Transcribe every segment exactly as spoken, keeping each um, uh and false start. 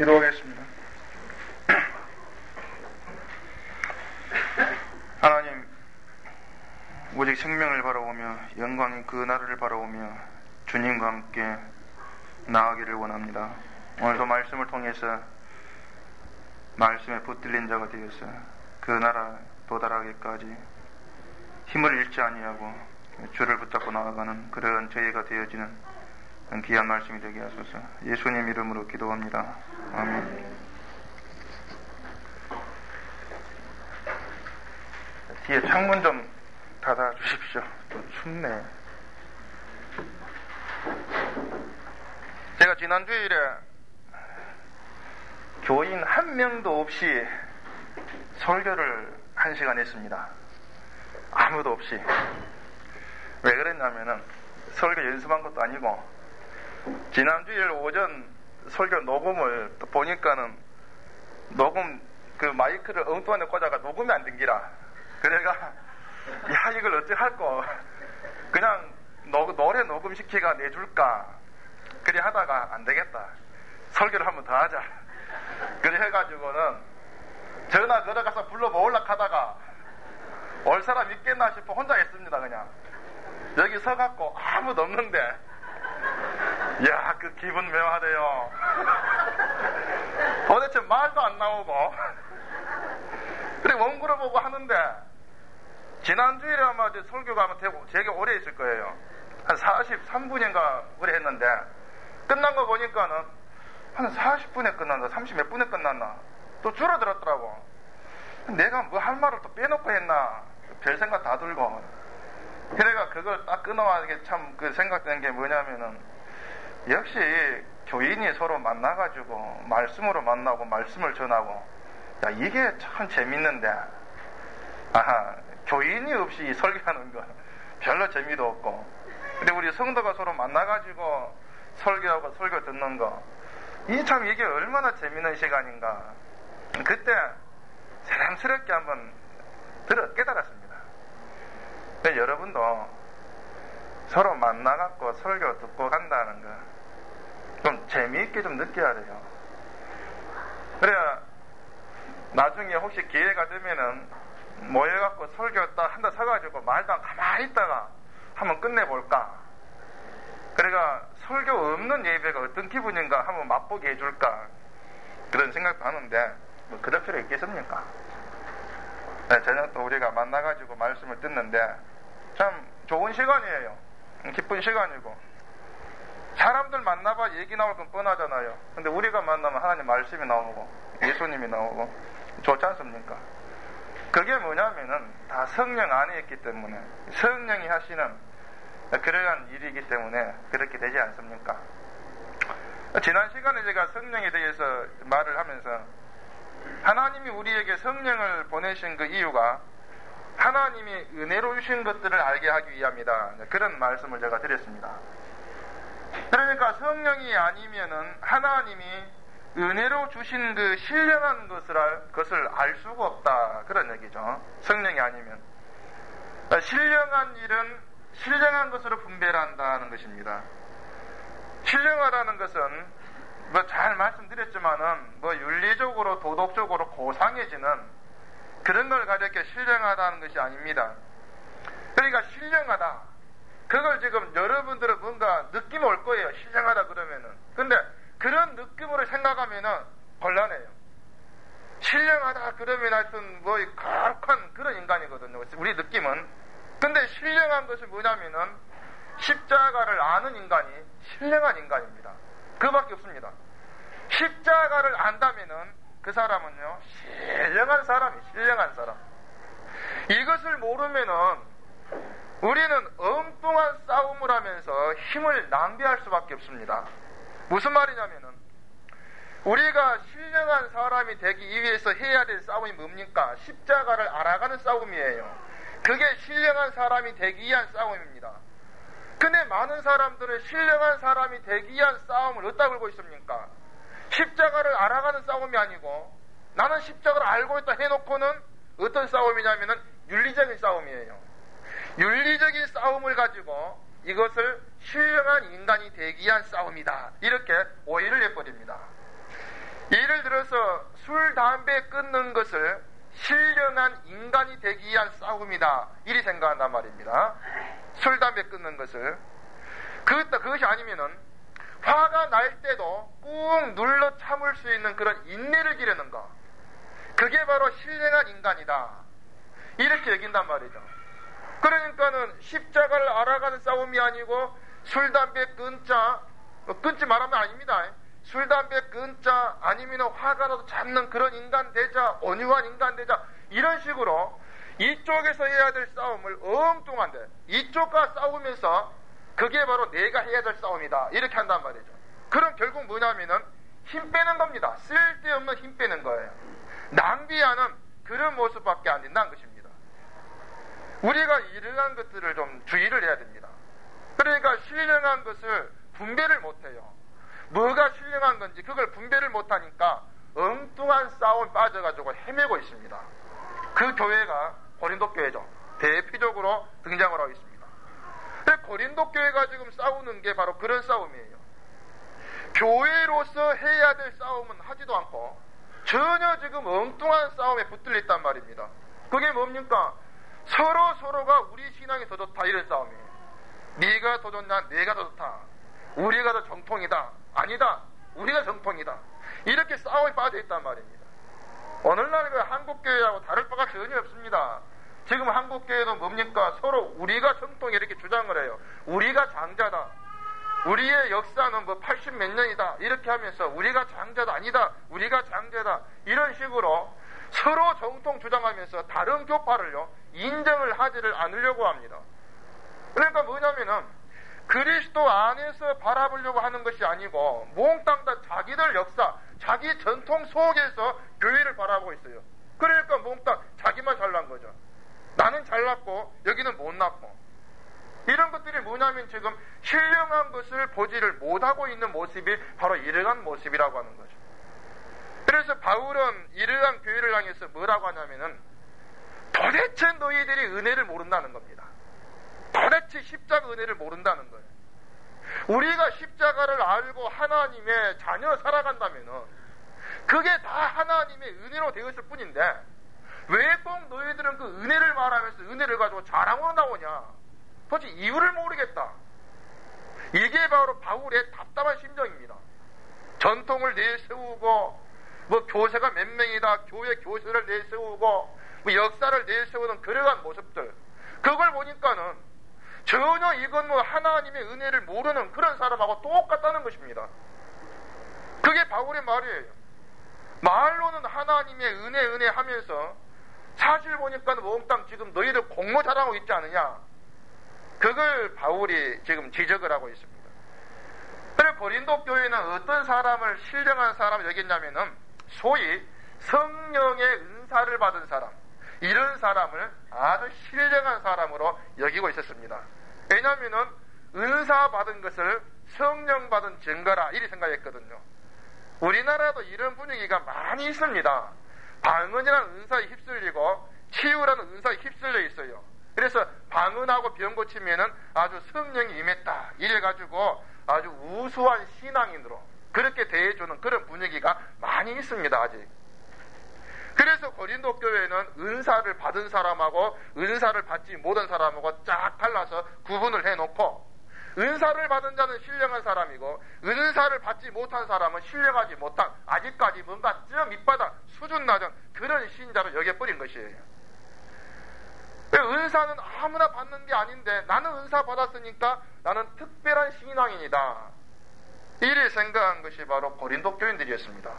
기도하겠습니다. 하나님, 오직 생명을 바라보며 영광인 그 나라를 바라보며 주님과 함께 나아가기를 원합니다. 오늘도 말씀을 통해서 말씀에 붙들린 자가 되어서 그 나라 도달하기까지 힘을 잃지 아니하고 주를 붙잡고 나아가는 그런 저희가 되어지는 귀한 말씀이 되게 하소서. 예수님 이름으로 기도합니다. 아멘. 뒤에 창문 좀 닫아 주십시오. 또 춥네. 제가 지난 주일에 교인 한 명도 없이 설교를 한 시간 했습니다. 아무도 없이. 왜 그랬냐면은 설교 연습한 것도 아니고 지난 주일 오전 설교 녹음을 또 보니까는 녹음 그 마이크를 엉뚱한 데 꽂아가 녹음이 안 된기라. 그래가 야 이걸 어찌 할꼬 그냥 노, 노래 녹음시키가 내줄까 그래 하다가 안 되겠다. 설교를 한번 더 하자. 그래 해가지고는 전화 걸어가서 불러보려고 하다가 올 사람 있겠나 싶어 혼자 했습니다. 그냥 여기 서갖고 아무도 없는데 야, 그 기분 묘하대요. 도대체 말도 안 나오고 그래 원고를 보고 하는데 지난주일에 아마 이제 설교가 아마 되게, 되게 오래 있을 거예요. 한 사십삼 분인가 오래 했는데 끝난 거 보니까는 한 사십 분에 끝났나 삼십 몇 분에 끝났나 또 줄어들었더라고. 내가 뭐 할 말을 또 빼놓고 했나 별 생각 다 들고 그래가 그걸 딱 끊어야 게 참 그 생각되는 게 뭐냐면은 역시 교인이 서로 만나가지고 말씀으로 만나고 말씀을 전하고 야 이게 참 재밌는데 아하 교인이 없이 설교하는 거 별로 재미도 없고 근데 우리 성도가 서로 만나가지고 설교하고 설교 듣는 거 이 참 이게 얼마나 재밌는 시간인가 그때 새삼스럽게 한번 들어 깨달았습니다. 근데 여러분도 서로 만나갖고 설교 듣고 간다는 거 좀 재미있게 좀 느껴야 돼요. 그래야 나중에 혹시 기회가 되면은 모여갖고 설교 딱 한다 서가지고 말도 안 가만히 있다가 한번 끝내볼까. 그래가 설교 없는 예배가 어떤 기분인가 한번 맛보게 해줄까 그런 생각도 하는데 뭐 그럴 필요 있겠습니까? 네, 저녁 또 우리가 만나가지고 말씀을 듣는데 참 좋은 시간이에요. 기쁜 시간이고 사람들 만나봐 얘기 나올 건 뻔하잖아요. 근데 우리가 만나면 하나님 말씀이 나오고 예수님이 나오고 좋지 않습니까? 그게 뭐냐면은 다 성령 안에 있기 때문에 성령이 하시는 그러한 일이기 때문에 그렇게 되지 않습니까? 지난 시간에 제가 성령에 대해서 말을 하면서 하나님이 우리에게 성령을 보내신 그 이유가 하나님이 은혜로 주신 것들을 알게 하기 위함이다. 그런 말씀을 제가 드렸습니다. 그러니까 성령이 아니면은 하나님이 은혜로 주신 그 신령한 것을 알, 것을 알 수가 없다. 그런 얘기죠. 성령이 아니면. 신령한 일은 신령한 것으로 분별한다는 것입니다. 신령하다는 것은 뭐 잘 말씀드렸지만은 뭐 윤리적으로 도덕적으로 고상해지는 그런 걸 가리켜 신령하다는 것이 아닙니다. 그러니까 신령하다. 그걸 지금 여러분들은 뭔가 느낌 올 거예요. 신령하다 그러면은. 근데 그런 느낌으로 생각하면은 곤란해요. 신령하다 그러면 하여튼 뭐 거룩한 그런 인간이거든요. 우리 느낌은. 근데 신령한 것이 뭐냐면은 십자가를 아는 인간이 신령한 인간입니다. 그밖에 없습니다. 십자가를 안다면은 그 사람은요 신령한 사람이 신령한 사람. 이것을 모르면은 우리는 엉뚱한 싸움을 하면서 힘을 낭비할 수밖에 없습니다. 무슨 말이냐면은 우리가 신령한 사람이 되기 위해서 해야 될 싸움이 뭡니까? 십자가를 알아가는 싸움이에요. 그게 신령한 사람이 되기 위한 싸움입니다. 근데 많은 사람들은 신령한 사람이 되기 위한 싸움을 어디다 걸고 있습니까? 십자가를 알아가는 싸움이 아니고 나는 십자가를 알고 있다 해놓고는 어떤 싸움이냐면은 윤리적인 싸움이에요. 윤리적인 싸움을 가지고 이것을 신령한 인간이 되기 위한 싸움이다. 이렇게 오해를 해버립니다. 예를 들어서 술, 담배 끊는 것을 신령한 인간이 되기 위한 싸움이다, 이리 생각한단 말입니다. 술, 담배 끊는 것을. 그, 그것이 아니면은 화가 날 때도 꾹 눌러 참을 수 있는 그런 인내를 기르는 것, 그게 바로 신령한 인간이다, 이렇게 여긴단 말이죠. 그러니까는 십자가를 알아가는 싸움이 아니고 술, 담배 끊자, 끊지 말하면 아닙니다. 술, 담배 끊자, 아니면 화가 나도 참는 그런 인간 되자, 온유한 인간 되자, 이런 식으로 이쪽에서 해야 될 싸움을 엉뚱한데 이쪽과 싸우면서 그게 바로 내가 해야 될 싸움이다, 이렇게 한단 말이죠. 그럼 결국 뭐냐면은 힘 빼는 겁니다. 쓸데없는 힘 빼는 거예요. 낭비하는 그런 모습밖에 안 된다는 것입니다. 우리가 이러한 것들을 좀 주의를 해야 됩니다. 그러니까 신령한 것을 분배를 못해요. 뭐가 신령한 건지 그걸 분배를 못하니까 엉뚱한 싸움에 빠져가지고 헤매고 있습니다. 그 교회가 고린도 교회죠. 대표적으로 등장을 하고 있습니다. 고린도 교회가 지금 싸우는 게 바로 그런 싸움이에요. 교회로서 해야 될 싸움은 하지도 않고 전혀 지금 엉뚱한 싸움에 붙들려 있단 말입니다. 그게 뭡니까? 서로 서로가 우리 신앙이 더 좋다, 이런 싸움이에요. 네가 더 좋냐, 내가 더 좋다, 우리가 더 정통이다, 아니다, 우리가 정통이다, 이렇게 싸움에 빠져 있단 말입니다. 오늘날 그 한국교회하고 다를 바가 전혀 없습니다. 지금 한국교회도 뭡니까? 서로 우리가 정통 이렇게 주장을 해요. 우리가 장자다, 우리의 역사는 뭐 팔십 몇 년이다, 이렇게 하면서 우리가 장자다, 아니다, 우리가 장자다, 이런 식으로 서로 정통 주장하면서 다른 교파를요 인정을 하지를 않으려고 합니다. 그러니까 뭐냐면은 그리스도 안에서 바라보려고 하는 것이 아니고 몽땅 다 자기들 역사, 자기 전통 속에서 교회를 바라보고 있어요. 그러니까 몽땅 자기만 잘난 거죠. 나는 잘났고 여기는 못났고, 이런 것들이 뭐냐면 지금 신령한 것을 보지를 못하고 있는 모습이 바로 이러한 모습이라고 하는 거죠. 그래서 바울은 이러한 교회를 향해서 뭐라고 하냐면은 도대체 너희들이 은혜를 모른다는 겁니다. 도대체 십자가 은혜를 모른다는 거예요. 우리가 십자가를 알고 하나님의 자녀 살아간다면은 그게 다 하나님의 은혜로 되었을 뿐인데 왜 꼭 너희들은 그 은혜를 말하면서 은혜를 가지고 자랑으로 나오냐? 도대체 이유를 모르겠다. 이게 바로 바울의 답답한 심정입니다. 전통을 내세우고 뭐 교세가 몇 명이다, 교회 교세를 내세우고 뭐 역사를 내세우는 그러한 모습들, 그걸 보니까는 전혀 이건 뭐 하나님의 은혜를 모르는 그런 사람하고 똑같다는 것입니다. 그게 바울의 말이에요. 말로는 하나님의 은혜 은혜 하면서 사실 보니까는 몽땅 지금 너희들 공로 자랑하고 있지 않느냐, 그걸 바울이 지금 지적을 하고 있습니다. 그래서 고린도 교회는 어떤 사람을 신령한 사람을 여겼냐면은 소위 성령의 은사를 받은 사람, 이런 사람을 아주 신령한 사람으로 여기고 있었습니다. 왜냐하면은 은사 받은 것을 성령 받은 증거라, 이리 생각했거든요. 우리나라도 이런 분위기가 많이 있습니다. 방언이라는 은사에 휩쓸리고 치유라는 은사에 휩쓸려 있어요. 그래서 방언하고 병 고치면은 아주 성령이 임했다, 이래가지고 아주 우수한 신앙인으로 그렇게 대해주는 그런 분위기가 많이 있습니다, 아직. 그래서 고린도 교회는 은사를 받은 사람하고 은사를 받지 못한 사람하고 쫙 갈라서 구분을 해놓고, 은사를 받은 자는 신령한 사람이고 은사를 받지 못한 사람은 신령하지 못한, 아직까지 뭔가 저 밑바닥 수준 낮은 그런 신자로 여겨버린 것이에요. 은사는 아무나 받는 게 아닌데 나는 은사 받았으니까 나는 특별한 신앙인이다, 이래 생각한 것이 바로 고린도 교인들이었습니다.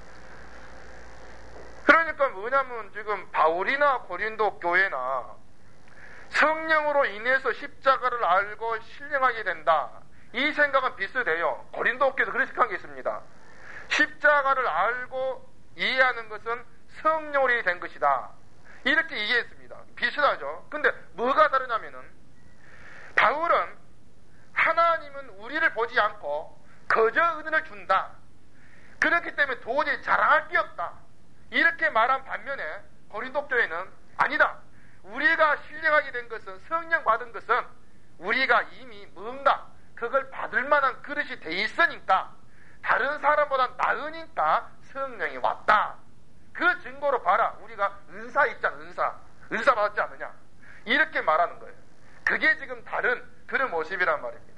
그러니까 뭐냐면 지금 바울이나 고린도 교회나 성령으로 인해서 십자가를 알고 신령하게 된다, 이 생각은 비슷해요. 고린도 교회도 그런 생각이 있습니다. 십자가를 알고 이해하는 것은 성령으로 된 것이다, 이렇게 이해했습니다. 비슷하죠. 근데 뭐가 다르냐면은 바울은 하나님은 우리를 보지 않고 거저 은혜를 준다, 그렇기 때문에 도저히 자랑할 게 없다, 이렇게 말한 반면에 고린도 교회는 아니다, 우리가 신령하게 된 것은, 성령 받은 것은 우리가 이미 뭔가 그걸 받을 만한 그릇이 돼 있으니까, 다른 사람보다 나으니까 성령이 왔다. 그 증거로 봐라. 우리가 은사 있잖아. 은사. 은사 받았지 않느냐. 이렇게 말하는 거예요. 그게 지금 다른 그런 모습이란 말입니다.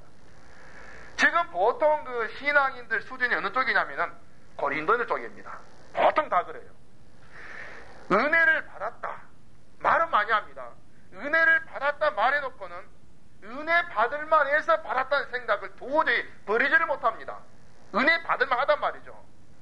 지금 보통 그 신앙인들 수준이 어느 쪽이냐면은 고린도인들 쪽입니다. 보통 다 그래요. 은혜를 받았다. 말은 많이 합니다. 은혜를 받았다 말해놓고는 은혜 받을만 해서 받았다는 생각을 도저히 버리지를 못합니다. 은혜 받을만 하단 말이죠.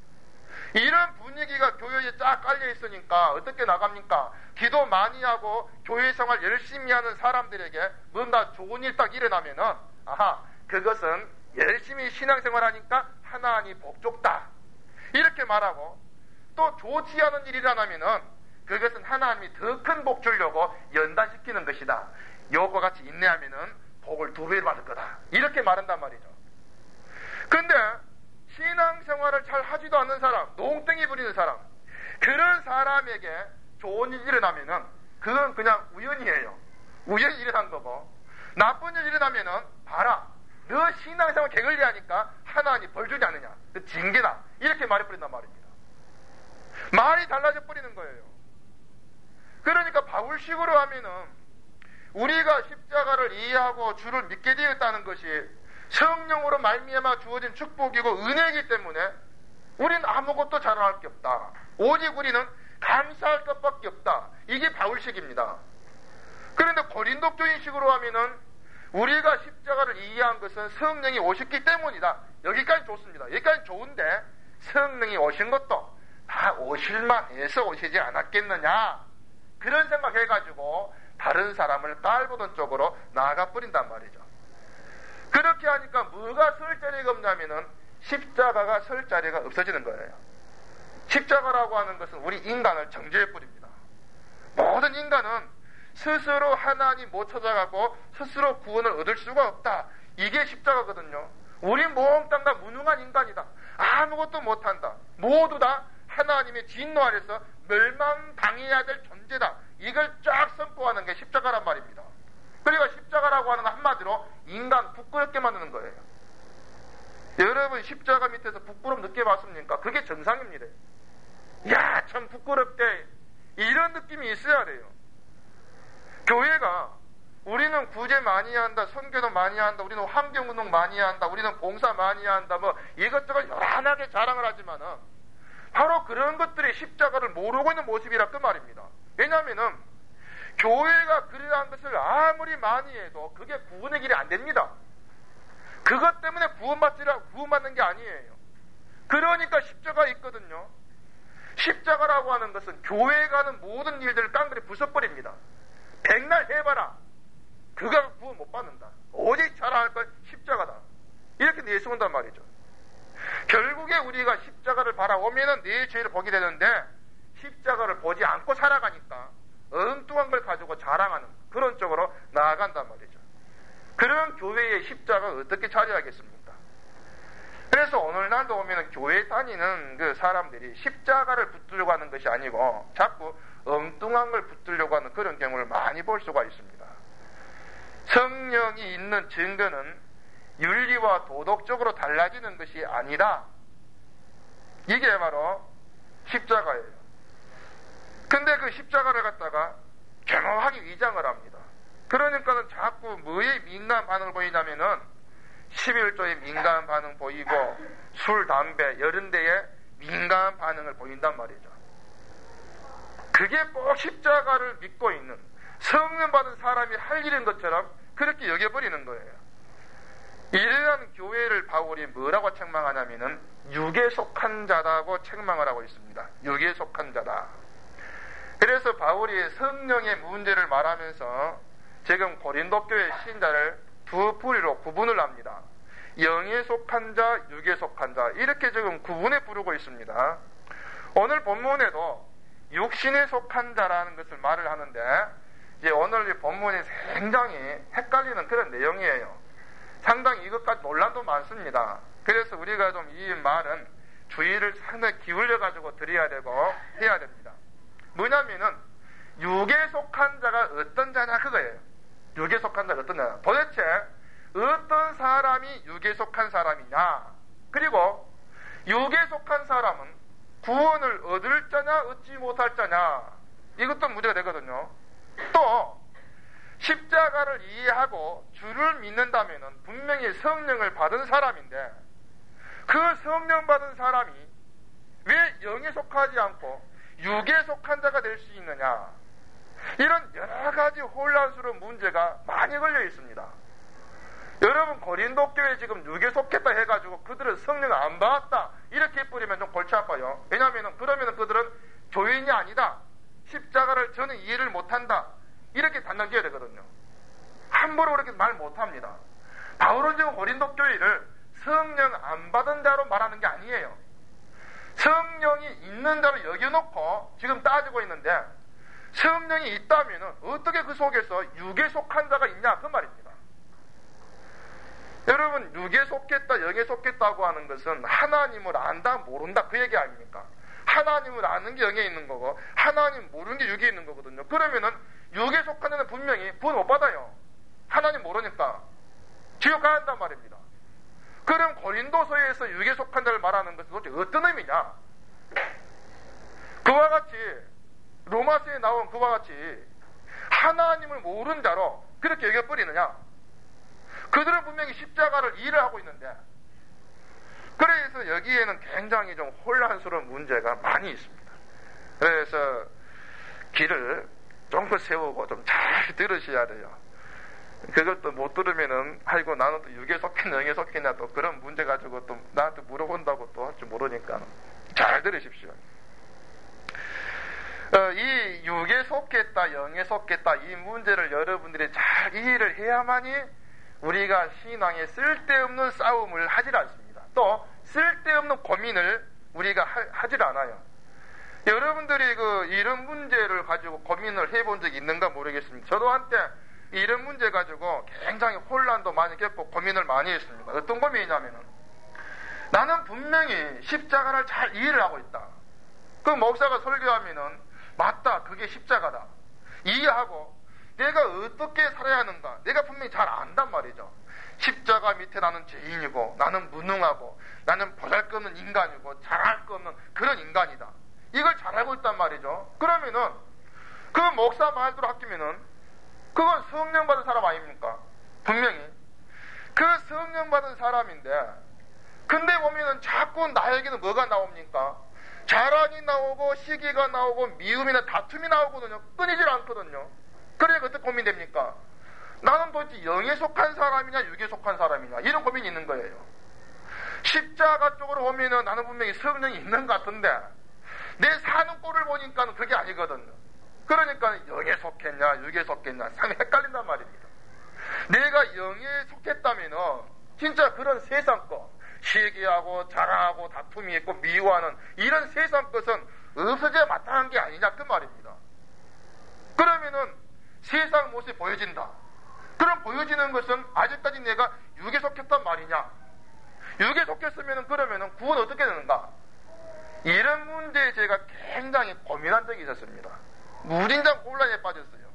이런 분위기가 교회에 쫙 깔려 있으니까 어떻게 나갑니까? 기도 많이 하고 교회 생활 열심히 하는 사람들에게 뭔가 좋은 일 딱 일어나면은 아하, 그것은 열심히 신앙생활 하니까 하나님 복 줬다. 이렇게 말하고, 또 좋지 않은 일이 일어나면은 그것은 하나님이 더 큰 복 주려고 연단시키는 것이다. 요거 같이 인내하면은 복을 두 배로 받을 거다. 이렇게 말한단 말이죠. 근데 신앙생활을 잘 하지도 않는 사람, 농땡이 부리는 사람, 그런 사람에게 좋은 일이 일어나면은 그건 그냥 우연이에요. 우연히 일어난 거고, 나쁜 일이 일어나면은 봐라, 너 신앙생활 게을리하니까 하나님 벌 주지 않느냐, 그 징계다. 이렇게 말해버린단 말입니다. 말이 달라져 버리는 거예요. 그러니까 바울식으로 하면은 우리가 십자가를 이해하고 주를 믿게 되었다는 것이 성령으로 말미암아 주어진 축복이고 은혜이기 때문에 우리는 아무것도 자랑할 게 없다. 오직 우리는 감사할 것밖에 없다. 이게 바울식입니다. 그런데 고린도교인식으로 하면은 우리가 십자가를 이해한 것은 성령이 오셨기 때문이다. 여기까지 좋습니다. 여기까지 좋은데 성령이 오신 것도 다 오실만 해서 오시지 않았겠느냐, 그런 생각해가지고 다른 사람을 깔보던 쪽으로 나가버린단 말이죠. 그렇게 하니까 뭐가 설 자리가 없냐면은 십자가가 설 자리가 없어지는 거예요. 십자가라고 하는 것은 우리 인간을 정죄해버립니다. 모든 인간은 스스로 하나님 못 찾아가고 스스로 구원을 얻을 수가 없다. 이게 십자가거든요. 우리 몽땅 다 무능한 인간이다. 아무것도 못한다. 모두 다 하나님의 진노 아래서 멸망당해야 될 존재다. 이걸 쫙 선포하는 게 십자가란 말입니다. 그러니까 십자가라고 하는 한마디로 인간 부끄럽게 만드는 거예요. 여러분 십자가 밑에서 부끄러움 느껴봤습니까? 그게 정상입니다. 야, 참 부끄럽대. 이런 느낌이 있어야 돼요. 교회가 우리는 구제 많이 한다, 선교도 많이 한다, 우리는 환경운동 많이 한다, 우리는 봉사 많이 한다, 뭐 이것저것 요란하게 자랑을 하지만은 바로 그런 것들이 십자가를 모르고 있는 모습이라 그 말입니다. 왜냐하면은 교회가 그러한 것을 아무리 많이 해도 그게 구원의 길이 안 됩니다. 그것 때문에 구원받지라 구원받는 게 아니에요. 그러니까 십자가 있거든요. 십자가라고 하는 것은 교회가 하는 모든 일들을 깡그리 부숴버립니다. 백날 해봐라. 그가 구원 못 받는다. 오직 자랑할 건 십자가다. 이렇게 내세운단 말이죠. 결국에 우리가 십자가를 바라오면은 내 죄를 보게 되는데 십자가를 보지 않고 살아가니까 엉뚱한 걸 가지고 자랑하는 그런 쪽으로 나아간단 말이죠. 그런 교회의 십자가가 어떻게 자리하겠습니까? 그래서 오늘날도 오면 교회 다니는 그 사람들이 십자가를 붙들려고 하는 것이 아니고 자꾸 엉뚱한 걸 붙들려고 하는 그런 경우를 많이 볼 수가 있습니다. 성령이 있는 증거는 윤리와 도덕적으로 달라지는 것이 아니다. 이게 바로 십자가예요. 근데 그 십자가를 갖다가 겸허하게 위장을 합니다. 그러니까는 자꾸 뭐에 민감 반응을 보이냐면은 십일조에 민감 반응 보이고 술, 담배, 여러 데에 민감 반응을 보인단 말이죠. 그게 꼭 십자가를 믿고 있는 성령 받은 사람이 할 일인 것처럼 그렇게 여겨버리는 거예요. 이러한 교회를 바울이 뭐라고 책망하냐면은 육에 속한 자라고 책망을 하고 있습니다. 육에 속한 자다. 그래서 바울이 성령의 문제를 말하면서 지금 고린도 교회 신자를 두 부류로 구분을 합니다. 영에 속한 자, 육에 속한 자, 이렇게 지금 구분해 부르고 있습니다. 오늘 본문에도 육신에 속한 자라는 것을 말을 하는데 이제 오늘 이 본문이 굉장히 헷갈리는 그런 내용이에요. 상당히 이것까지 논란도 많습니다. 그래서 우리가 좀 이 말은 주의를 상당히 기울여 가지고 드려야 되고 해야 됩니다. 뭐냐면은 육에 속한 자가 어떤 자냐 그거예요. 육에 속한 자가 어떤 자냐. 도대체 어떤 사람이 육에 속한 사람이냐. 그리고 육에 속한 사람은 구원을 얻을 자냐 얻지 못할 자냐, 이것도 문제가 되거든요. 또 십자가를 이해하고 주를 믿는다면 분명히 성령을 받은 사람인데, 그 성령 받은 사람이 왜 영에 속하지 않고 육에 속한 자가 될 수 있느냐, 이런 여러 가지 혼란스러운 문제가 많이 걸려 있습니다. 여러분, 고린도 교회 지금 육에 속했다 해가지고 그들은 성령을 안 받았다 이렇게 해버리면 좀 골치 아파요. 왜냐하면 그러면 그들은 교인이 아니다, 십자가를 저는 이해를 못한다, 이렇게 단정 지어야 되거든요. 함부로 그렇게 말 못합니다. 바울은 지금 고린도 교회를 성령 안 받은 자로 말하는 게 아니에요. 성령이 있는 자로 여겨놓고 지금 따지고 있는데, 성령이 있다면 어떻게 그 속에서 육에 속한 자가 있냐, 그 말입니다. 여러분, 육에 속했다 영에 속했다고 하는 것은 하나님을 안다 모른다 그 얘기 아닙니까? 하나님을 아는 게 영에 있는 거고 하나님 모르는 게 육에 있는 거거든요. 그러면은 육에 속한 자는 분명히 구원 못 받아요. 하나님 모르니까 지옥 가야 한단 말입니다. 그럼 고린도서에서 육에 속한 자를 말하는 것은 도대체 어떤 의미냐? 그와 같이 로마서에 나온 그와 같이 하나님을 모르는 자로 그렇게 여겨버리느냐? 그들은 분명히 십자가를 이해를 하고 있는데, 그래서 여기에는 굉장히 좀 혼란스러운 문제가 많이 있습니다. 그래서 길을 좀 더 세우고 좀 잘 들으셔야 돼요. 그것도 못 들으면은 아이고 나는 또 육에 속했냐 영에 속했냐 또 그런 문제 가지고 또 나한테 물어본다고 또 할 줄 모르니까 잘 들으십시오. 어, 이 육에 속했다 영에 속했다 이 문제를 여러분들이 잘 이해를 해야만이 우리가 신앙에 쓸데없는 싸움을 하질 않습니다. 또 쓸데없는 고민을 우리가 하, 하질 않아요. 여러분들이 그 이런 문제를 가지고 고민을 해본 적이 있는가 모르겠습니다. 저도 한때 이런 문제 가지고 굉장히 혼란도 많이 겪고 고민을 많이 했습니다. 어떤 고민이냐면은, 나는 분명히 십자가를 잘 이해를 하고 있다. 그 목사가 설교하면은 맞다, 그게 십자가다 이해하고 내가 어떻게 살아야 하는가 내가 분명히 잘 안단 말이죠. 십자가 밑에 나는 죄인이고 나는 무능하고 나는 보잘것없는 인간이고 잘할 거 없는 그런 인간이다, 이걸 잘 알고 있단 말이죠. 그러면은 그 목사 말대로 아끼면은 그건 성령 받은 사람 아닙니까? 분명히 그 성령 받은 사람인데, 근데 보면은 자꾸 나에게는 뭐가 나옵니까? 자랑이 나오고 시기가 나오고 미움이나 다툼이 나오거든요. 끊이질 않거든요. 그러니까 어떻게 고민됩니까? 나는 도대체 영에 속한 사람이냐 육에 속한 사람이냐, 이런 고민이 있는 거예요. 십자가 쪽으로 보면은 나는 분명히 성령이 있는 것 같은데 내 사는 꼴을 보니까 그게 아니거든요. 그러니까 영에 속했냐 육에 속했냐 상당히 헷갈린단 말입니다. 내가 영에 속했다면은 진짜 그런 세상 것, 시기하고 자랑하고 다툼이 있고 미워하는 이런 세상 것은 없어져야 마땅한 게 아니냐, 그 말입니다. 그러면은 세상 모습이 보여진다. 그럼 보여지는 것은 아직까지 내가 육에 속했단 말이냐? 육에 속했으면은 그러면은 구원 어떻게 되는가? 이런 문제에 제가 굉장히 고민한 적이 있었습니다. 무진장 혼란에 빠졌어요.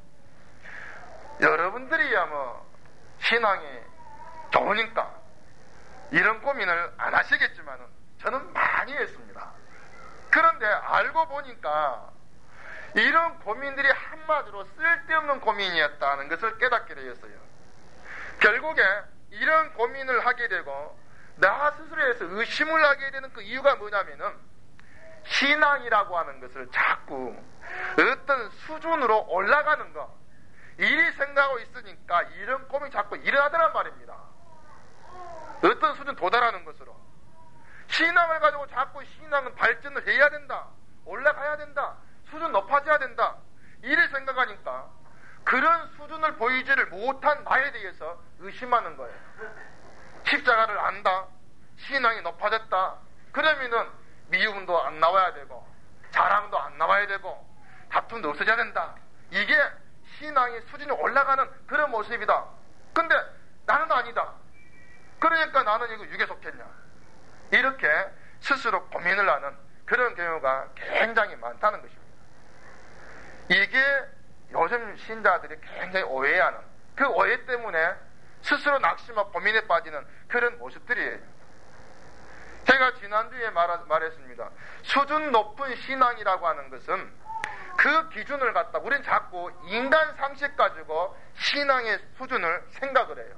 여러분들이야 뭐 신앙이 좋으니까 이런 고민을 안 하시겠지만은 저는 많이 했습니다. 그런데 알고 보니까 이런 고민들이 한마디로 쓸데없는 고민이었다는 것을 깨닫게 되었어요. 결국에 이런 고민을 하게 되고 나 스스로에서 의심을 하게 되는 그 이유가 뭐냐면은, 신앙이라고 하는 것을 자꾸 어떤 수준으로 올라가는 거 이리 생각하고 있으니까 이런 고민이 자꾸 일어나더란 말입니다. 어떤 수준 도달하는 것으로 신앙을 가지고 자꾸 신앙은 발전을 해야 된다, 올라가야 된다, 수준 높아져야 된다, 이래 생각하니까 그런 수준을 보이지를 못한 나에 대해서 의심하는 거예요. 십자가를 안다, 신앙이 높아졌다, 그러면은 미움도 안 나와야 되고 자랑도 안 나와야 되고 다툼도 없어져야 된다, 이게 신앙의 수준이 올라가는 그런 모습이다. 근데 나는 아니다. 그러니까 나는 이거 육에 속했냐, 이렇게 스스로 고민을 하는 그런 경우가 굉장히 많다는 것입니다. 이게 요즘 신자들이 굉장히 오해하는, 그 오해 때문에 스스로 낙심하고 고민에 빠지는 그런 모습들이에요. 제가 지난주에 말, 말했습니다. 수준 높은 신앙이라고 하는 것은 그 기준을 갖다 우린 자꾸 인간 상식 가지고 신앙의 수준을 생각을 해요.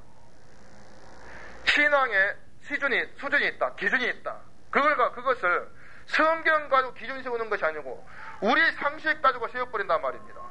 신앙의 수준이, 수준이 있다, 기준이 있다. 그걸, 그것을 성경 가지고 기준 세우는 것이 아니고 우리 상식 가지고 세워버린단 말입니다.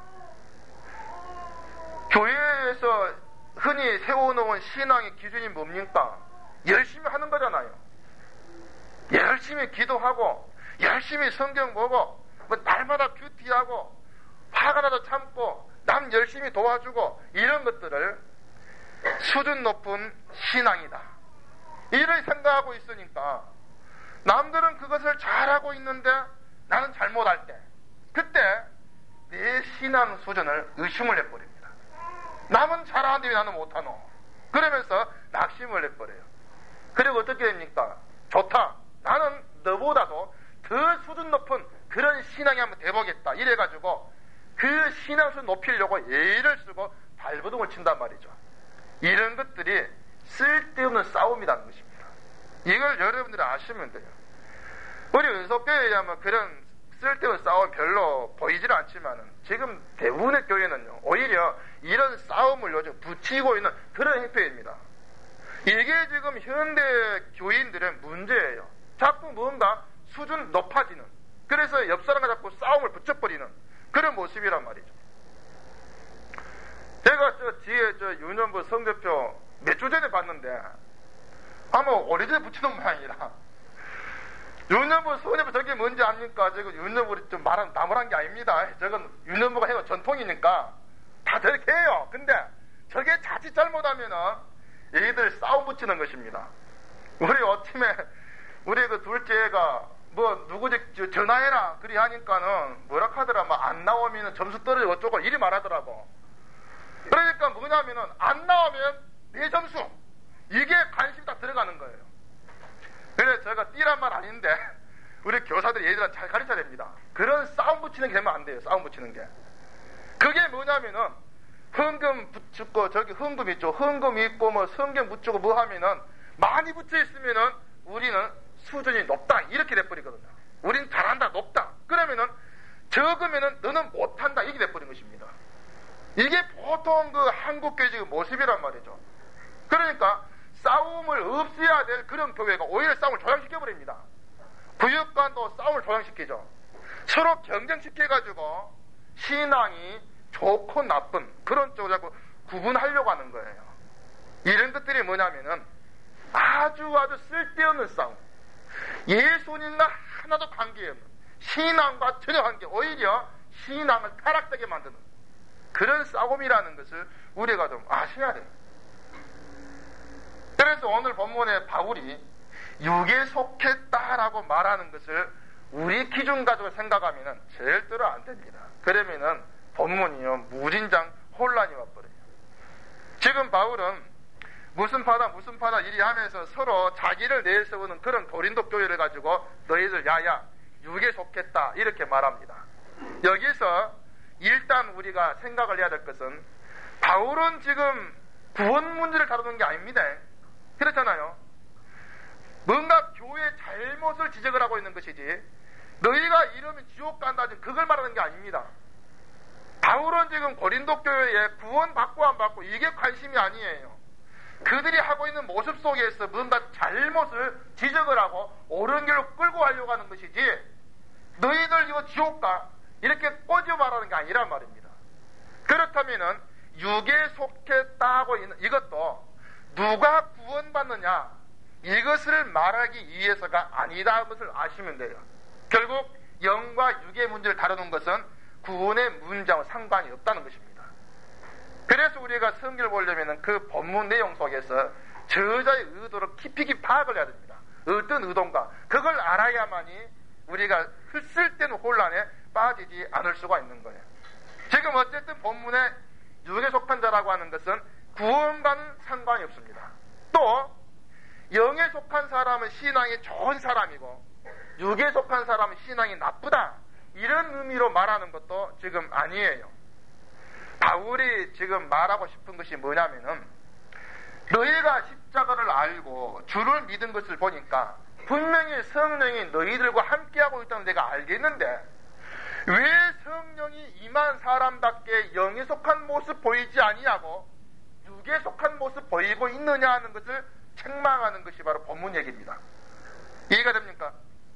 교회에서 흔히 세워놓은 신앙의 기준이 뭡니까? 열심히 하는 거잖아요. 열심히 기도하고 열심히 성경 보고 뭐 날마다 큐티하고 화가 나도 참고 남 열심히 도와주고 이런 것들을 수준 높은 신앙이다. 이를 생각하고 있으니까 남들은 그것을 잘하고 있는데 나는 잘못할 때 그때 내 신앙 수준을 의심을 해버립니다. 남은 잘하는데 왜 나는 못하노? 그러면서 낙심을 해버려요. 그리고 어떻게 됩니까? 좋다. 나는 너보다도 더 수준 높은 그런 신앙이 한번 돼보겠다. 이래가지고 그 신앙 수준 높이려고 예의를 쓰고 발버둥을 친단 말이죠. 이런 것들이 쓸데없는 싸움이라는 것입니다. 이걸 여러분들이 아시면 돼요. 우리 은속교회에 하면 그런 쓸데없는 싸움 별로 보이질 않지만은 지금 대부분의 교회는요, 오히려 이런 싸움을 요즘 붙이고 있는 그런 행태입니다. 이게 지금 현대 교인들의 문제예요. 자꾸 뭔가 수준 높아지는, 그래서 옆 사람과 자꾸 싸움을 붙여버리는 그런 모습이란 말이죠. 제가 저 뒤에 저 유년부 성적표 몇 주 전에 봤는데 아마 오래전에 붙여놓은 모양이라 유년부, 소년부 저게 뭔지 압니까? 저거 유년부 좀 말한, 나무란 게 아닙니다. 저건 유년부가 해온 전통이니까 다 저렇게 해요. 근데 저게 자칫 잘못하면은 얘들 싸움 붙이는 것입니다. 우리 어팀에 우리 그 둘째가 뭐 누구지 전화해라 그리 하니까는 뭐라 하더라. 막 안 나오면은 점수 떨어지고 어쩌고 이리 말하더라고. 그러니까 뭐냐면은 안 나오면 내 점수 이게 관심이 딱 들어가는 거예요. 그래서 제가 띠란 말 아닌데 우리 교사들이 얘들한테 잘 가르쳐야 됩니다. 그런 싸움 붙이는 게 되면 안 돼요. 싸움 붙이는 게. 그게 뭐냐면은 헌금 붙이고 저기 헌금 있죠. 헌금 있고 뭐 성경 붙이고 뭐 하면은 많이 붙여 있으면은 우리는 수준이 높다 이렇게 돼버리거든요. 우린 잘한다 높다. 그러면은 적으면은 너는 못한다 이렇게 돼버린 것입니다. 이게 보통 그 한국교회 지금 모습이란 말이죠. 그러니까 싸움을 없애야 될 그런 교회가 오히려 싸움을 조장시켜버립니다. 구역간도 싸움을 조장시키죠. 서로 경쟁시켜가지고 신앙이 좋고 나쁜 그런 쪽을 자꾸 구분하려고 하는 거예요. 이런 것들이 뭐냐면은 아주 아주 쓸데없는 싸움, 예수님과 하나도 관계없는, 신앙과 전혀 관계, 오히려 신앙을 타락되게 만드는 그런 싸움이라는 것을 우리가 좀 아셔야 돼요. 그래서 오늘 본문에 바울이 육에 속했다라고 말하는 것을 우리 기준 가지고 생각하면은 절대로 안 됩니다. 그러면은 본문이요 무진장 혼란이 와버려요. 지금 바울은 무슨 파다 무슨 파다 이리 하면서 서로 자기를 내세우는 그런 고린도 교회를 가지고 너희들 야야 육에 속했다 이렇게 말합니다. 여기서 일단 우리가 생각을 해야 될 것은 바울은 지금 구원 문제를 다루는 게 아닙니다. 그렇잖아요. 뭔가 교회의 잘못을 지적을 하고 있는 것이지 너희가 이러면 지옥 간다 그걸 말하는 게 아닙니다. 바울은 지금 고린도 교회에 구원 받고 안 받고 이게 관심이 아니에요. 그들이 하고 있는 모습 속에서 뭔가 잘못을 지적을 하고 옳은 길로 끌고 가려고 하는 것이지 너희들 이거 지옥 가 이렇게 꼬집어 말하는 게 아니란 말입니다. 그렇다면은 육에 속했다고 있는 이것도 누가 구원받느냐 이것을 말하기 위해서가 아니다는 것을 아시면 돼요. 결국 영과 육의 문제를 다루는 것은 구원의 문제와 상관이 없다는 것입니다. 그래서 우리가 성경을 보려면 그 본문 내용 속에서 저자의 의도를 깊이 깊이 파악을 해야 됩니다. 어떤 의도인가 그걸 알아야만이 우리가 쓸데없는 혼란에 빠지지 않을 수가 있는 거예요. 지금 어쨌든 본문에 육에 속한 자라고 하는 것은 구원과는 상관이 없습니다. 또 영에 속한 사람은 신앙이 좋은 사람이고 육에 속한 사람은 신앙이 나쁘다 이런 의미로 말하는 것도 지금 아니에요. 바울이 지금 말하고 싶은 것이 뭐냐면은 너희가 십자가를 알고 주를 믿은 것을 보니까 분명히 성령이 너희들과 함께하고 있다는 내가 알겠는데 왜 성령이 임한 사람답게 영에 속한 모습 보이지 아니하고 육에 속한 모습 보이고 있느냐 하는 것을 책망하는 것이 바로 본문 얘기입니다. 이해가 됩니까?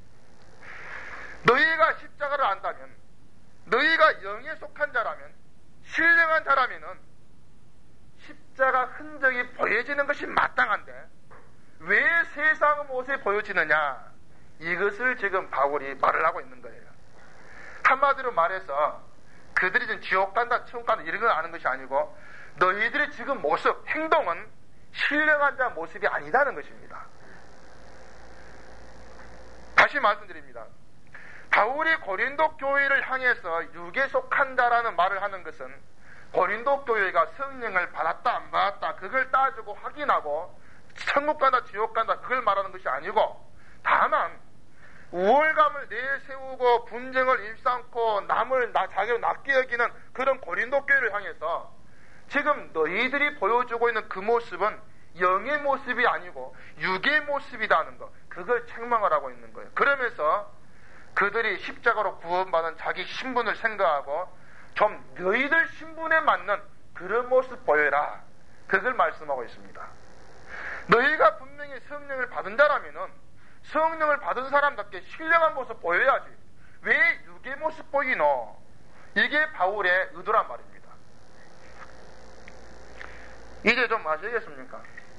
너희가 십자가를 안다면, 너희가 영에 속한 자라면, 신령한 자라면은 십자가 흔적이 보여지는 것이 마땅한데 왜 세상의 모습이 보여지느냐? 이것을 지금 바울이 말을 하고 있는 거예요. 한마디로 말해서 그들이 지금 지옥 간다, 천국 간다 이런 걸 아는 것이 아니고 너희들의 지금 모습, 행동은 신령한 자 모습이 아니다는 것입니다. 다시 말씀드립니다. 바울이 고린도 교회를 향해서 육에 속한 자라는 말을 하는 것은 고린도 교회가 성령을 받았다 안 받았다 그걸 따지고 확인하고 천국 간다 지옥 간다 그걸 말하는 것이 아니고 다만 우월감을 내세우고 분쟁을 일삼고 남을 나 자기를 낮게 여기는 그런 고린도 교회를 향해서 지금 너희들이 보여주고 있는 그 모습은 영의 모습이 아니고 육의 모습이라는 것, 그걸 책망을 하고 있는 거예요. 그러면서 그들이 십자가로 구원받은 자기 신분을 생각하고 좀 너희들 신분에 맞는 그런 모습 보여라, 그걸 말씀하고 있습니다. 너희가 분명히 성령을 받은 자라면은 성령을 받은 사람답게 신령한 모습 보여야지 왜 육의 모습 보이노? 이게 바울의 의도란 말입니다. 이제 좀 아시겠습니까?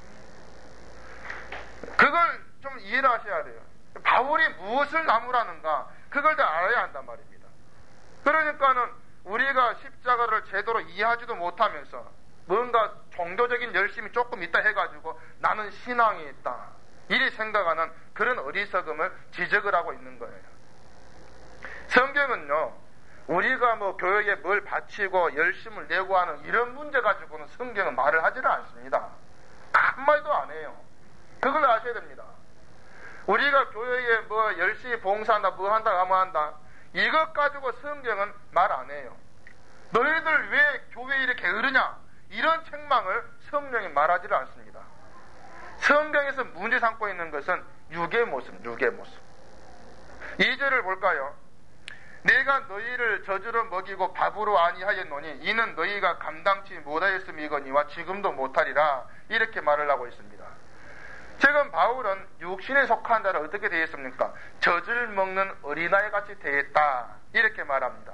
그걸 좀 이해를 하셔야 돼요. 바울이 무엇을 나무라는가 그걸 다 알아야 한단 말입니다. 그러니까는 우리가 십자가를 제대로 이해하지도 못하면서 뭔가 종교적인 열심이 조금 있다 해가지고 나는 신앙이 있다 이리 생각하는 그런 어리석음을 지적을 하고 있는 거예요. 성경은요, 우리가 뭐 교회에 뭘 바치고 열심을 내고 하는 이런 문제 가지고는 성경은 말을 하지를 않습니다. 한마디도 안 해요. 그걸 아셔야 됩니다. 우리가 교회에 뭐 열심히 봉사한다, 뭐 한다, 아무 한다, 이것 가지고 성경은 말 안 해요. 너희들 왜 교회에 이렇게 으르냐? 이런 책망을 성령이 말하지를 않습니다. 성경에서 문제 삼고 있는 것은 육의 모습, 육의 모습. 이 절을 볼까요? 내가 너희를 젖으로 먹이고 밥으로 아니하였노니 이는 너희가 감당치 못하였음이거니와 지금도 못하리라, 이렇게 말을 하고 있습니다. 지금 바울은 육신에 속한 자를 어떻게 대했습니까? 젖을 먹는 어린아이 같이 대했다, 이렇게 말합니다.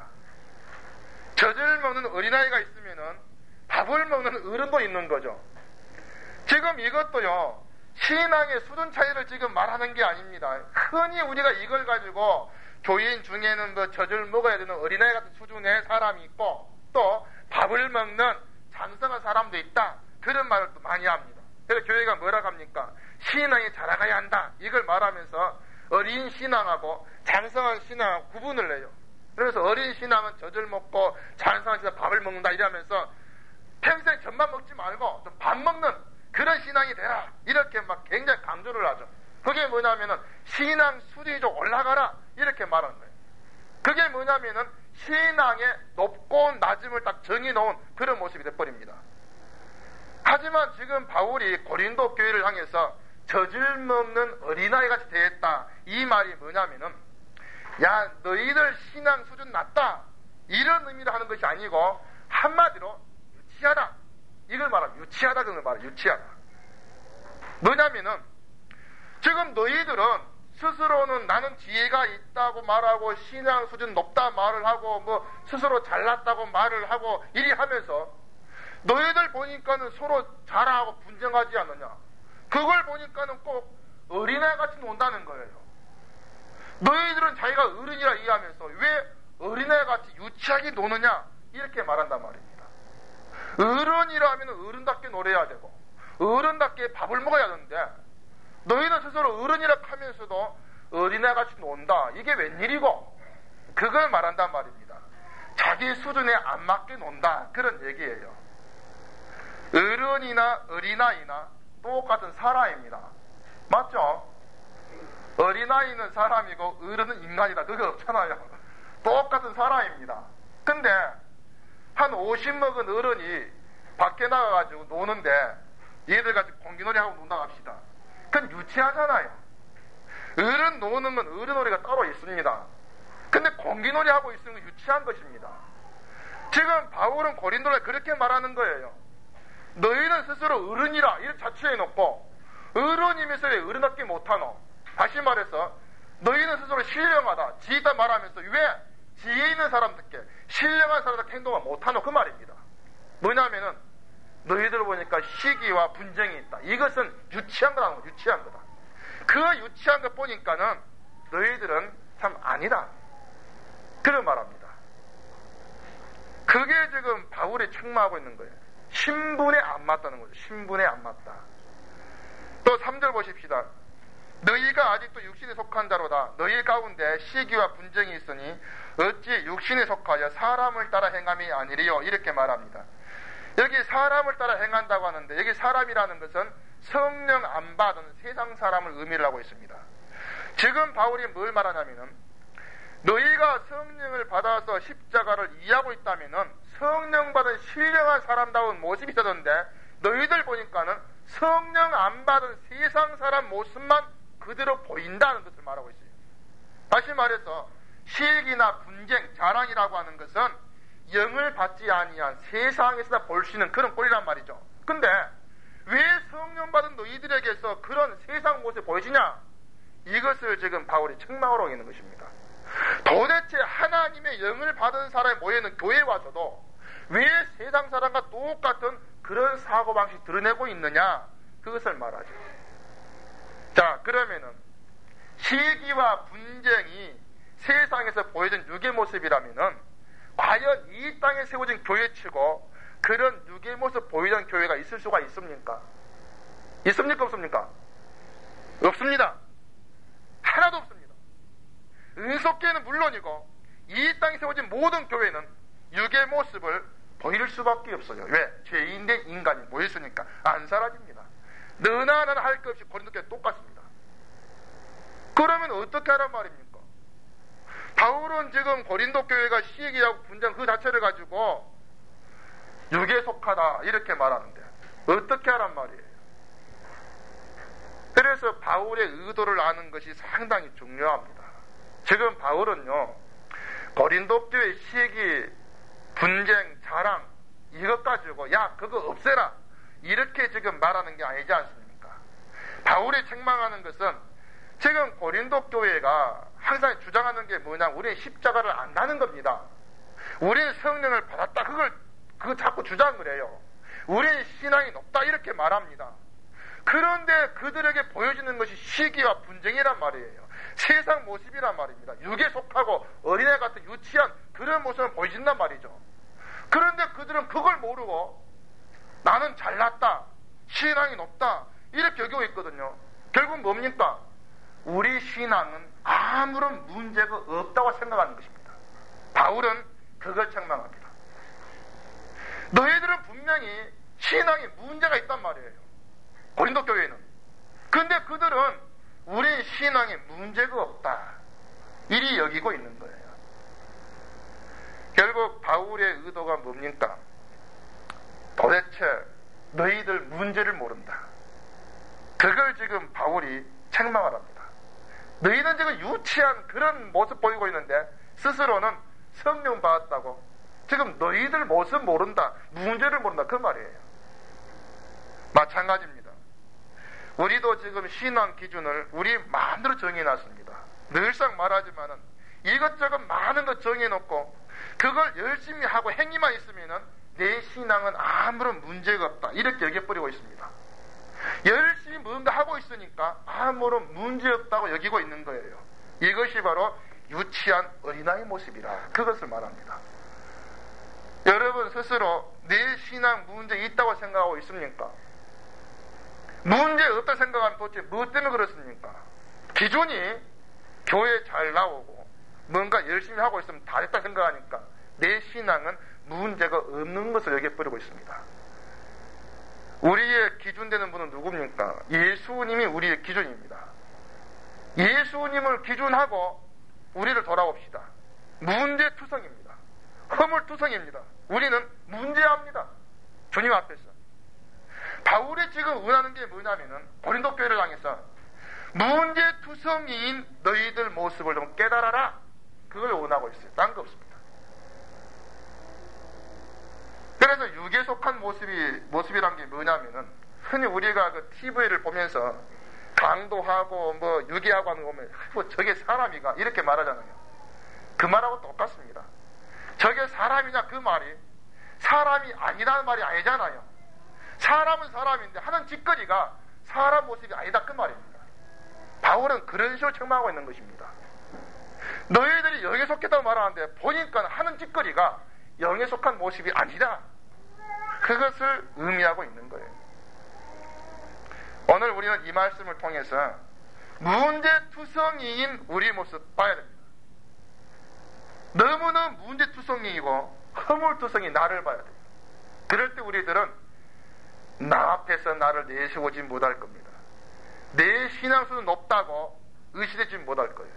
젖을 먹는 어린아이가 있으면은 밥을 먹는 어른도 있는 거죠. 지금 이것도요, 신앙의 수준 차이를 지금 말하는 게 아닙니다. 흔히 우리가 이걸 가지고 교인 중에는 뭐 젖을 먹어야 되는 어린아이 같은 수준의 사람이 있고 또 밥을 먹는 장성한 사람도 있다, 그런 말을 또 많이 합니다. 그래서 교회가 뭐라고 합니까? 신앙이 자라가야 한다, 이걸 말하면서 어린 신앙하고 장성한 신앙하고 구분을 내요. 그래서 어린 신앙은 젖을 먹고 장성한 신앙은 밥을 먹는다 이러면서 평생 젖만 먹지 말고 좀 밥 먹는 그런 신앙이 되라, 이렇게 막 굉장히 강조를 하죠. 그게 뭐냐면은 신앙 수준이 좀 올라가라, 이렇게 말하는 거예요. 그게 뭐냐면은 신앙의 높고 낮음을 딱 정해놓은 그런 모습이 돼버립니다. 하지만 지금 바울이 고린도 교회를 향해서 젖을 먹는 어린아이 같이 대했다, 이 말이 뭐냐면은 야 너희들 신앙 수준 낮다, 이런 의미로 하는 것이 아니고 한마디로 유치하다, 이걸 말하면 유치하다, 그걸 말해요. 유치하다. 뭐냐면은 지금 너희들은 스스로는 나는 지혜가 있다고 말하고 신앙 수준 높다 말을 하고 뭐 스스로 잘났다고 말을 하고 이리 하면서 너희들 보니까는 서로 자랑하고 분쟁하지 않느냐? 그걸 보니까는 꼭 어린애 같이 논다는 거예요. 너희들은 자기가 어른이라 이해하면서 왜 어린애 같이 유치하게 노느냐? 이렇게 말한단 말입니다. 어른이라 하면 어른답게 노래해야 되고 어른답게 밥을 먹어야 되는데 너희는 스스로 어른이라 하면서도 어린애 같이 논다, 이게 웬일이고? 그걸 말한단 말입니다. 자기 수준에 안 맞게 논다, 그런 얘기예요. 어른이나 어린아이나 똑같은 사람입니다. 맞죠? 어린아이는 사람이고 어른은 인간이다, 그게 없잖아요. 똑같은 사람입니다. 근데 한 오십 먹은 어른이 밖에 나가가지고 노는데 얘들 같이 공기놀이 하고 논다 합시다. 그건 유치하잖아요. 어른 노는 건 어른놀이가 따로 있습니다. 근데 공기놀이 하고 있으면 유치한 것입니다. 지금 바울은 고린도에 그렇게 말하는 거예요. 너희는 스스로 어른이라 이렇게 자처해놓고 어른이면서 왜 어른답게 못하노? 다시 말해서 너희는 스스로 신령하다, 지혜다 말하면서 왜 지혜 있는 사람들께 신령한 사람들께 행동을 못하노? 그 말입니다. 뭐냐면은 너희들 보니까 시기와 분쟁이 있다. 이것은 유치한 거라는 거야. 유치한 거다. 그 유치한 것 보니까는 너희들은 참 아니다. 그런 말합니다. 그게 지금 바울이 책망하고 있는 거예요. 신분에 안 맞다는 거죠. 신분에 안 맞다. 또 삼 절 보십시다. 너희가 아직도 육신에 속한 자로다. 너희 가운데 시기와 분쟁이 있으니 어찌 육신에 속하여 사람을 따라 행함이 아니리요. 이렇게 말합니다. 여기 사람을 따라 행한다고 하는데 여기 사람이라는 것은 성령 안 받은 세상 사람을 의미를 하고 있습니다. 지금 바울이 뭘 말하냐면은 너희가 성령을 받아서 십자가를 이해하고 있다면은 성령 받은 신령한 사람다운 모습이 있었는데 너희들 보니까는 성령 안 받은 세상 사람 모습만 그대로 보인다는 것을 말하고 있어요. 다시 말해서 시기나 분쟁, 자랑이라고 하는 것은 영을 받지 아니한 세상에서 볼 수 있는 그런 꼴이란 말이죠. 근데 왜 성령 받은 너희들에게서 그런 세상 모습이 보여지냐? 이것을 지금 바울이 책망하러 있는 것입니다. 도대체 하나님의 영을 받은 사람이 모여있는 교회에 와서도 왜 세상 사람과 똑같은 그런 사고방식 드러내고 있느냐? 그것을 말하죠. 자, 그러면은 시기와 분쟁이 세상에서 보여진 육의 모습이라면은 과연 이 땅에 세워진 교회치고 그런 육의 모습 보이던 교회가 있을 수가 있습니까? 있습니까? 없습니까? 없습니다. 하나도 없습니다. 은속교회는 물론이고 이 땅에 세워진 모든 교회는 육의 모습을 보일 수밖에 없어요. 왜? 죄인된 인간이 모였으니까 안 사라집니다. 너나 나나 할 것 없이 고린도교회 똑같습니다. 그러면 어떻게 하란 말입니까? 바울은 지금 고린도 교회가 시기하고 분쟁 그 자체를 가지고 육에 속하다 이렇게 말하는데 어떻게 하란 말이에요? 그래서 바울의 의도를 아는 것이 상당히 중요합니다. 지금 바울은요 고린도 교회 시기, 분쟁, 자랑 이것 가지고 야 그거 없애라 이렇게 지금 말하는 게 아니지 않습니까? 바울이 책망하는 것은 지금 고린도 교회가 항상 주장하는 게 뭐냐, 우리는 십자가를 안다는 겁니다. 우리는 성령을 받았다, 그걸 그거 자꾸 주장을 해요. 우리는 신앙이 높다 이렇게 말합니다. 그런데 그들에게 보여지는 것이 시기와 분쟁이란 말이에요. 세상 모습이란 말입니다. 육에 속하고 어린애 같은 유치한 그런 모습을 보여진단 말이죠. 그런데 그들은 그걸 모르고 나는 잘났다, 신앙이 높다 이렇게 여기고 있거든요. 결국 뭡니까? 우리 신앙은 아무런 문제가 없다고 생각하는 것입니다. 바울은 그걸 책망합니다. 너희들은 분명히 신앙에 문제가 있단 말이에요. 고린도 교회는. 근데 그들은 우리 신앙에 문제가 없다 이리 여기고 있는 거예요. 결국 바울의 의도가 뭡니까? 도대체 너희들 문제를 모른다. 그걸 지금 바울이 책망을 합니다. 너희는 지금 유치한 그런 모습 보이고 있는데 스스로는 성령 받았다고 지금 너희들 모습 모른다, 문제를 모른다 그 말이에요. 마찬가지입니다. 우리도 지금 신앙 기준을 우리 마음대로 정해놨습니다. 늘상 말하지만은 이것저것 많은 것 정해놓고 그걸 열심히 하고 행위만 있으면은 내 신앙은 아무런 문제가 없다 이렇게 여겨버리고 있습니다. 열심히 뭔가 하고 있으니까 아무런 문제 없다고 여기고 있는 거예요. 이것이 바로 유치한 어린아이 모습이라 그것을 말합니다. 여러분 스스로 내 신앙 문제 있다고 생각하고 있습니까? 문제 없다 생각하면 도대체 뭐 때문에 그렇습니까? 기준이 교회 잘 나오고 뭔가 열심히 하고 있으면 다 됐다 생각하니까 내 신앙은 문제가 없는 것을 여겨버리고 있습니다. 우리의 기준되는 분은 누굽니까? 예수님이 우리의 기준입니다. 예수님을 기준하고 우리를 돌아봅시다. 문제투성입니다. 허물투성입니다. 우리는 문제합니다. 주님 앞에서. 바울이 지금 원하는 게 뭐냐면은 고린도 교회를 향해서 문제투성이인 너희들 모습을 좀 깨달아라. 그걸 원하고 있어요. 딴 거 없습니다. 그래서 육에 속한 모습이, 모습이란 게 뭐냐면은, 흔히 우리가 그 티비를 보면서 강도하고 뭐 유기하고 하는 거 보면, 뭐 저게 사람이가 이렇게 말하잖아요. 그 말하고 똑같습니다. 저게 사람이냐 그 말이 사람이 아니라는 말이 아니잖아요. 사람은 사람인데 하는 짓거리가 사람 모습이 아니다 그 말입니다. 바울은 그런 식으로 책망하고 있는 것입니다. 너희들이 영에 속했다고 말하는데 보니까 하는 짓거리가 영에 속한 모습이 아니다. 그것을 의미하고 있는 거예요. 오늘 우리는 이 말씀을 통해서 문제투성이인 우리 모습 봐야 됩니다. 너무나 문제투성이이고 허물투성이 나를 봐야 돼요. 그럴 때 우리들은 나 앞에서 나를 내세우지 못할 겁니다. 내 신앙수는 높다고 의심되지 못할 거예요.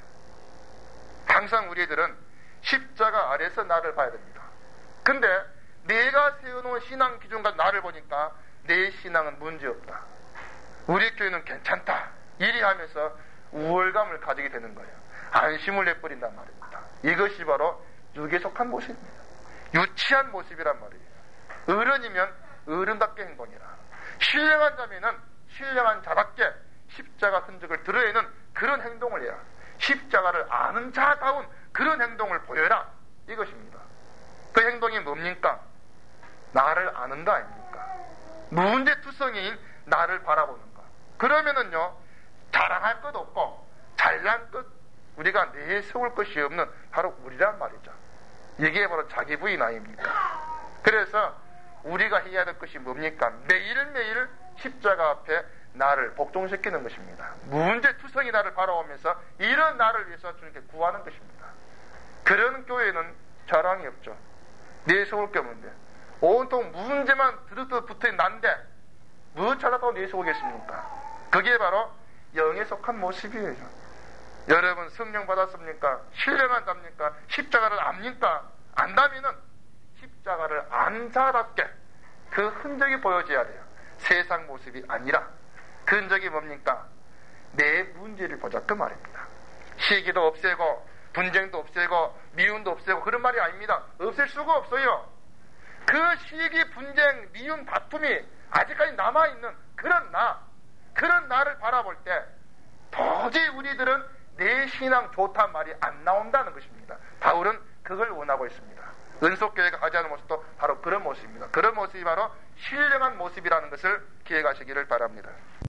항상 우리들은 십자가 아래서 나를 봐야 됩니다. 근데 내가 세워놓은 신앙 기준과 나를 보니까 내 신앙은 문제없다. 우리 교회는 괜찮다. 이리 하면서 우월감을 가지게 되는 거예요. 안심을 내버린단 말입니다. 이것이 바로 육에 속한 모습입니다. 유치한 모습이란 말이에요. 어른이면 어른답게 행동이라. 신령한 자면은 신령한 자답게 십자가 흔적을 드러내는 그런 행동을 해야. 십자가를 아는 자다운 그런 행동을 보여라. 이것입니다. 그 행동이 뭡니까? 나를 아는가 아닙니까? 문제투성이인 나를 바라보는가. 그러면은요, 자랑할 것 없고 잘난 것, 우리가 내세울 것이 없는 바로 우리란 말이죠. 이게 바로 자기 부인 아닙니까? 그래서 우리가 해야 될 것이 뭡니까? 매일매일 십자가 앞에 나를 복종시키는 것입니다. 문제투성이 나를 바라보면서 이런 나를 위해서 주님께 구하는 것입니다. 그런 교회는 자랑이 없죠. 내세울 게 없는데 온통 문제만 드득드득 붙어있는 난데 뭐 잘났다고 내세우겠습니까? 그게 바로 영에 속한 모습이에요. 여러분 성령 받았습니까? 신령한 자입니까? 십자가를 압니까? 안다면은 십자가를 안 자답게 그 흔적이 보여져야 돼요. 세상 모습이 아니라 그 흔적이 뭡니까? 내 문제를 보자 그 말입니다. 시기도 없애고 분쟁도 없애고 미움도 없애고 그런 말이 아닙니다. 없앨 수가 없어요. 그 시기, 분쟁, 미움, 다툼이 아직까지 남아있는 그런 나, 그런 나를 바라볼 때 도저히 우리들은 내 신앙 좋단 말이 안 나온다는 것입니다. 바울은 그걸 원하고 있습니다. 은속교회가 가지하는 모습도 바로 그런 모습입니다. 그런 모습이 바로 신령한 모습이라는 것을 기억하시기를 바랍니다.